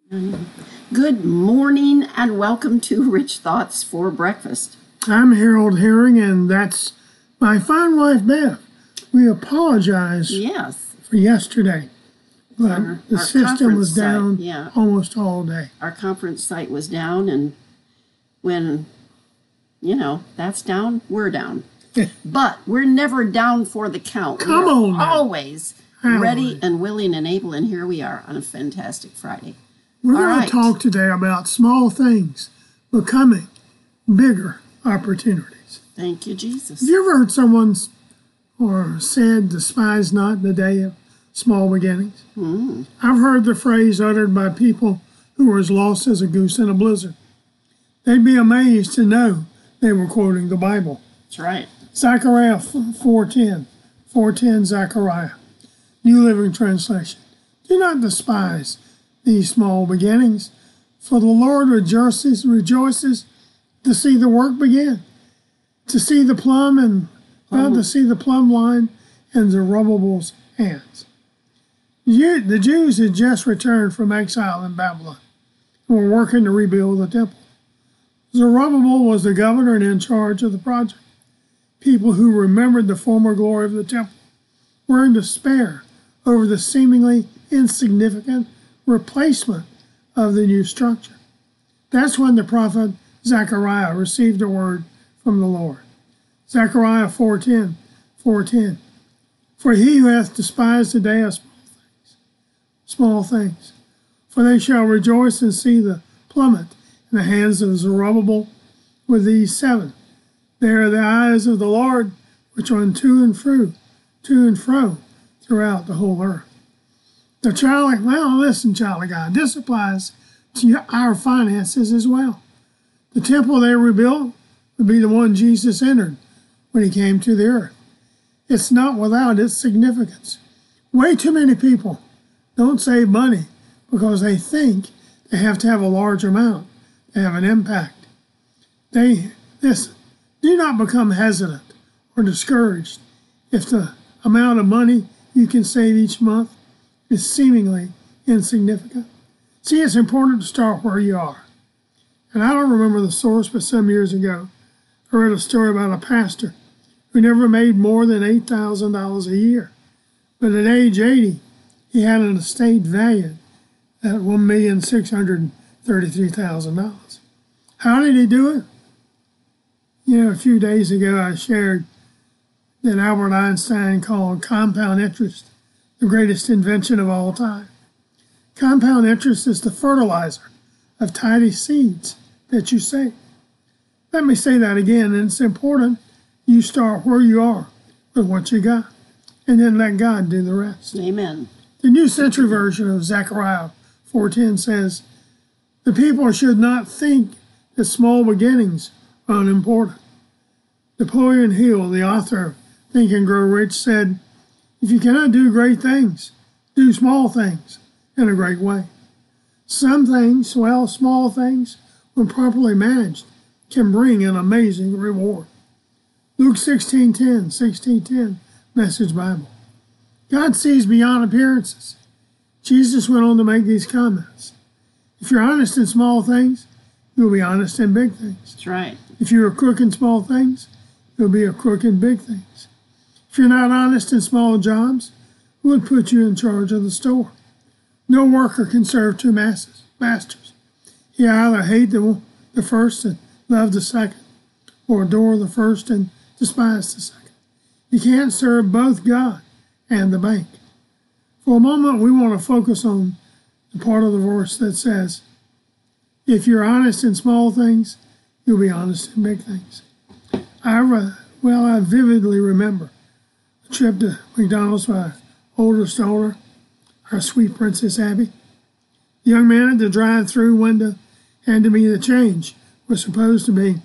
Good morning and welcome to Rich Thoughts for Breakfast. I'm Harold Herring, and that's my fine wife, Beth. We apologize for yesterday, but the system was down almost all day. Our conference site was down, and when, that's down, we're down. But we're never down for the count. Come on now. Always ready and willing and able, and here we are on a fantastic Friday. We're going to talk today about small things becoming bigger opportunities. Thank you, Jesus. Have you ever heard someone or said, despise not the day of small beginnings? I've heard the phrase uttered by people who were as lost as a goose in a blizzard. They'd be amazed to know they were quoting the Bible. That's right. Zechariah 4:10 Zechariah, New Living Translation. Do not despise these small beginnings, for the Lord rejoices to see the work begin, to see the plumb line in Zerubbabel's hands. The Jews had just returned from exile in Babylon and were working to rebuild the temple. Zerubbabel was the governor and in charge of the project. People who remembered the former glory of the temple were in despair over the seemingly insignificant replacement of the new structure. That's when the prophet Zechariah received a word from the Lord. Zechariah 4:10. For he who hath despised the day of small things, for they shall rejoice and see the plummet in the hands of Zerubbabel with these 7. They are the eyes of the Lord which run to and fro throughout the whole earth. Child of God, this applies to our finances as well. The temple they rebuilt would be the one Jesus entered when he came to the earth. It's not without its significance. Way too many people don't save money because they think they have to have a large amount to have an impact. Do not become hesitant or discouraged if the amount of money you can save each month is seemingly insignificant. See, it's important to start where you are. And I don't remember the source, but some years ago, I read a story about a pastor who never made more than $8,000 a year. But at age 80, he had an estate valued at $1,633,000. How did he do it? A few days ago, I shared that Albert Einstein called compound interest the greatest invention of all time. Compound interest is the fertilizer of tiny seeds that you save. Let me say that again, and it's important you start where you are with what you got, and then let God do the rest. Amen. The New Century Version of Zechariah 4:10 says, the people should not think that small beginnings are unimportant. Napoleon Hill, the author of Think and Grow Rich, said, if you cannot do great things, do small things in a great way. Some things, small things, when properly managed, can bring an amazing reward. Luke 16:10, Message Bible. God sees beyond appearances. Jesus went on to make these comments. If you're honest in small things, you'll be honest in big things. That's right. If you're a crook in small things, you'll be a crook in big things. If you're not honest in small jobs, who would put you in charge of the store? No worker can serve two masters. He either hate the first and love the second, or adore the first and despise the second. You can't serve both God and the bank. For a moment, we want to focus on the part of the verse that says, if you're honest in small things, you'll be honest in big things. I vividly remember a trip to McDonald's by my oldest daughter, our sweet Princess Abby. The young man at the drive-through window handed me the change. It was supposed to be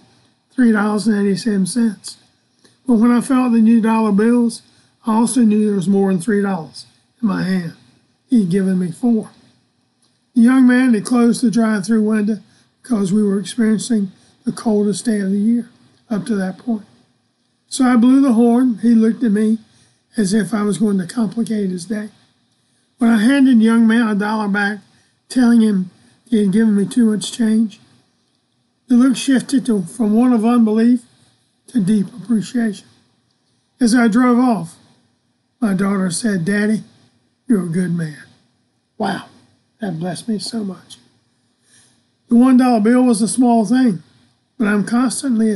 $3.87. But when I felt the new dollar bills, I also knew there was more than $3 in my hand. He'd given me $4. The young man had closed the drive-through window because we were experiencing the coldest day of the year up to that point. So I blew the horn. He looked at me as if I was going to complicate his day. When I handed the young man $1 back, telling him He had given me too much change. The look shifted from one of unbelief to deep appreciation. As I drove off, my daughter said, "Daddy, you're a good man." Wow, that blessed me so much. The $1 bill was a small thing, but I'm constantly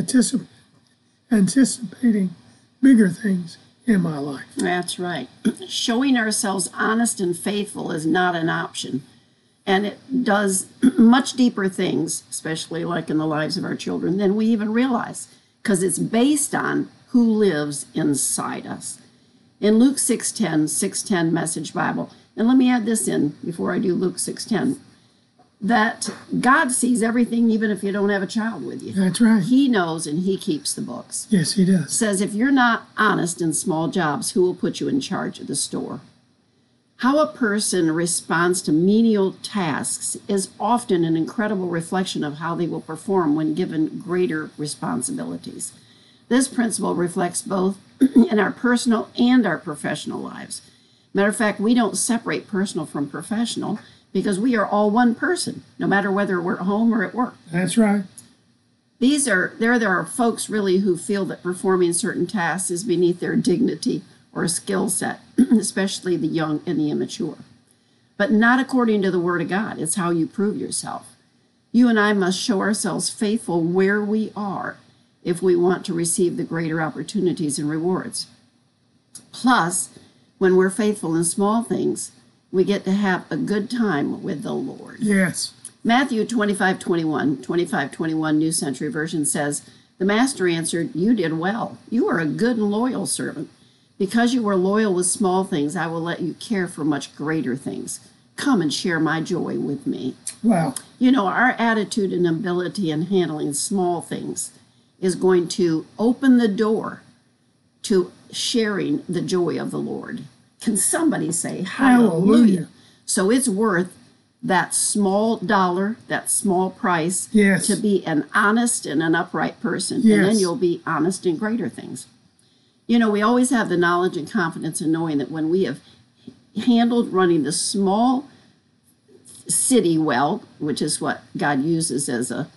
anticipating bigger things in my life. That's right. Showing ourselves honest and faithful is not an option. And it does much deeper things, especially like in the lives of our children, than we even realize, because it's based on who lives inside us. In Luke 6:10 Message Bible, and let me add this in before I do Luke 6:10, that God sees everything even if you don't have a child with you. That's right. He knows and he keeps the books. Yes, he does. Says if you're not honest in small jobs, who will put you in charge of the store? How a person responds to menial tasks is often an incredible reflection of how they will perform when given greater responsibilities. This principle reflects both in our personal and our professional lives. Matter of fact, we don't separate personal from professional because we are all one person, no matter whether we're at home or at work. That's right. There are folks really who feel that performing certain tasks is beneath their dignity or skill set, especially the young and the immature. But not according to the Word of God. It's how you prove yourself. You and I must show ourselves faithful where we are if we want to receive the greater opportunities and rewards. Plus, when we're faithful in small things, we get to have a good time with the Lord. Yes. Matthew 25:21 New Century Version says, "The master answered, 'You did well. You are a good and loyal servant. Because you were loyal with small things, I will let you care for much greater things. Come and share my joy with me.'" Wow. You know, our attitude and ability in handling small things is going to open the door to sharing the joy of the Lord. Can somebody say hallelujah? Hallelujah. So it's worth that small dollar, that small price, Yes. to be an honest and an upright person. Yes. And then you'll be honest in greater things. You know, we always have the knowledge and confidence in knowing that when we have handled running the small city well, which is what God uses as a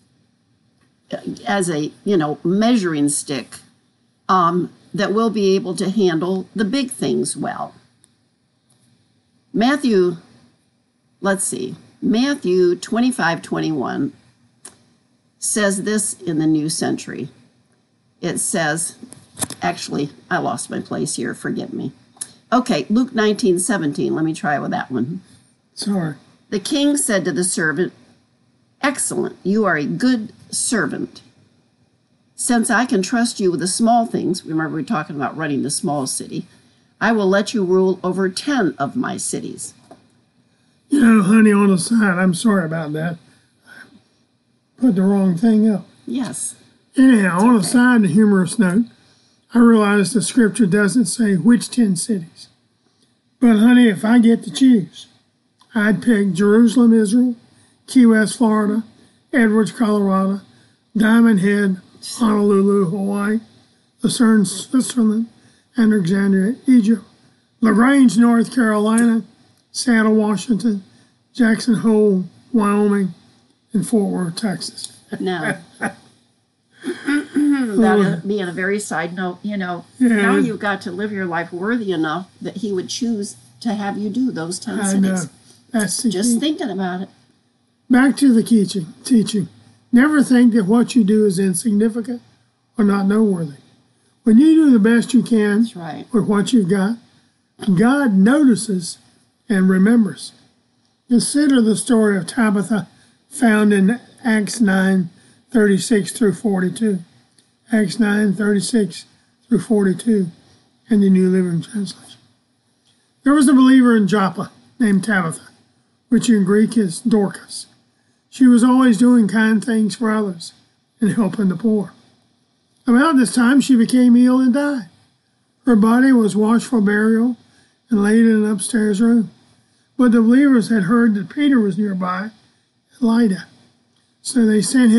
measuring stick, that we'll be able to handle the big things well. Matthew 25:21 says this in the New Century. It says, actually, I lost my place here, forgive me. Okay, Luke 19:17, let me try with that one. Sorry. The king said to the servant, "Excellent, you are a good servant. Since I can trust you with the small things," remember we were talking about running the small city, "I will let you rule over 10 of my cities." You know, honey, on the side, I'm sorry about that. Put the wrong thing up. Yes. Anyhow, on a side, a humorous note, I realize the scripture doesn't say which 10 cities. But honey, if I get to choose, I'd pick Jerusalem, Israel, Key West, Florida, Edwards, Colorado, Diamond Head, Honolulu, Hawaii, Lucerne, Switzerland, Alexandria, Egypt, LaGrange, North Carolina, Seattle, Washington, Jackson Hole, Wyoming, and Fort Worth, Texas. Now, that being a very side note, now you've got to live your life worthy enough that he would choose to have you do those 10 cities. know. That's the Just key. thinking about it. Back to the teaching. Never think that what you do is insignificant or not noteworthy. When you do the best you can That's right. with what you've got, God notices and remembers. Consider the story of Tabitha found in Acts 9:36 through 42. Acts 9:36 through 42 in the New Living Translation. There was a believer in Joppa named Tabitha, which in Greek is Dorcas. She was always doing kind things for others and helping the poor. About this time, she became ill and died. Her body was washed for burial and laid in an upstairs room. But the believers had heard that Peter was nearby at Lydda. So they sent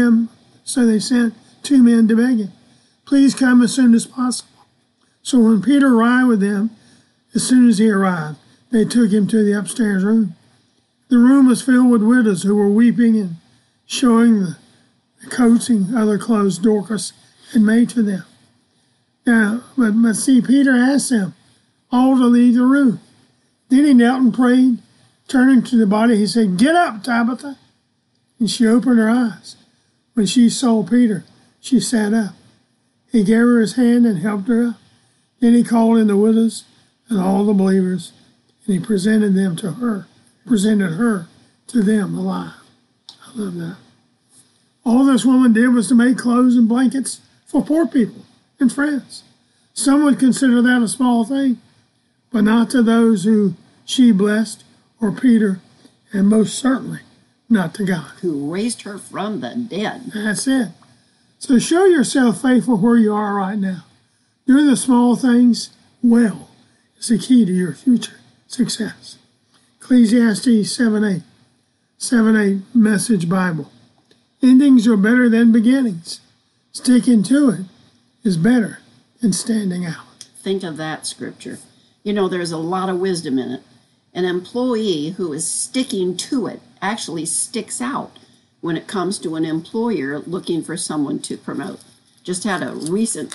2 men to beg him, "Please come as soon as possible." So when Peter arrived with them, as soon as he arrived, they took him to the upstairs room. The room was filled with widows who were weeping and showing the coats and other clothes Dorcas had made for them. Now, but see, Peter asked them all to leave the room. Then he knelt and prayed. Turning to the body, he said, "Get up, Tabitha." And she opened her eyes. When she saw Peter, she sat up. He gave her his hand and helped her up. Then he called in the widows and all the believers, and he presented her to them alive. I love that. All this woman did was to make clothes and blankets for poor people and friends. Some would consider that a small thing, but not to those who she blessed, or Peter, and most certainly not to God, who raised her from the dead. That's it. So show yourself faithful where you are right now. Doing the small things well is the key to your future success. Ecclesiastes 7:8, 7:8 Message Bible. Endings are better than beginnings. Sticking to it is better than standing out. Think of that scripture. You know, there's a lot of wisdom in it. An employee who is sticking to it actually sticks out when it comes to an employer looking for someone to promote. Just had a recent,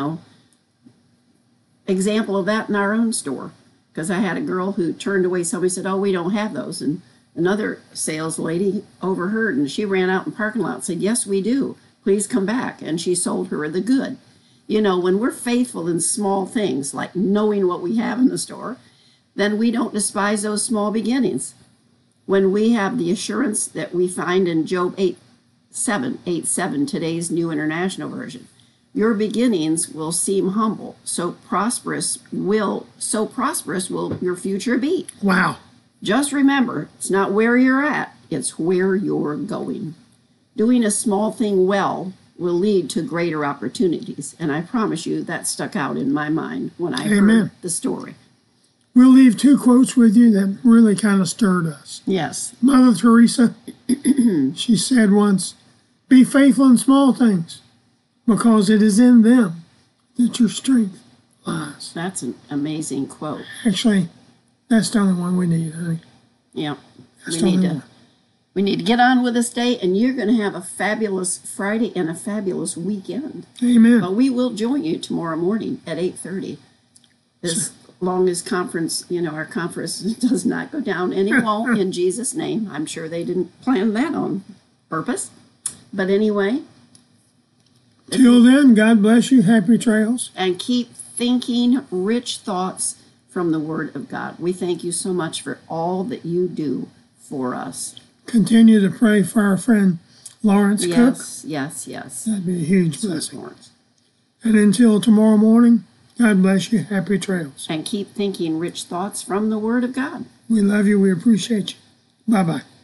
example of that in our own store, because I had a girl who turned away. Somebody said, "Oh, we don't have those." And another sales lady overheard, and she ran out in the parking lot and said, "Yes, we do. Please come back." And she sold her the good. When we're faithful in small things, like knowing what we have in the store, then we don't despise those small beginnings. When we have the assurance that we find in Job 8:7, today's New International Version, your beginnings will seem humble, so prosperous will your future be. Wow. Just remember, it's not where you're at, it's where you're going. Doing a small thing well will lead to greater opportunities, and I promise you that stuck out in my mind when I heard the story. We'll leave two quotes with you that really kind of stirred us. Yes. Mother Teresa, she said once, "Be faithful in small things, because it is in them that your strength lies." That's an amazing quote. Actually, that's the only one we need, honey. Yeah. That's the only one. We need to get on with this day, and you're going to have a fabulous Friday and a fabulous weekend. Amen. But we will join you tomorrow morning at 8:30. As long as our conference does not go down, and it won't in Jesus' name. I'm sure they didn't plan that on purpose. But anyway. Till then, God bless you. Happy trails. And keep thinking rich thoughts from the Word of God. We thank you so much for all that you do for us. Continue to pray for our friend Lawrence Cook. Yes. That'd be a huge blessing. And until tomorrow morning, God bless you. Happy trails. And keep thinking rich thoughts from the Word of God. We love you. We appreciate you. Bye-bye.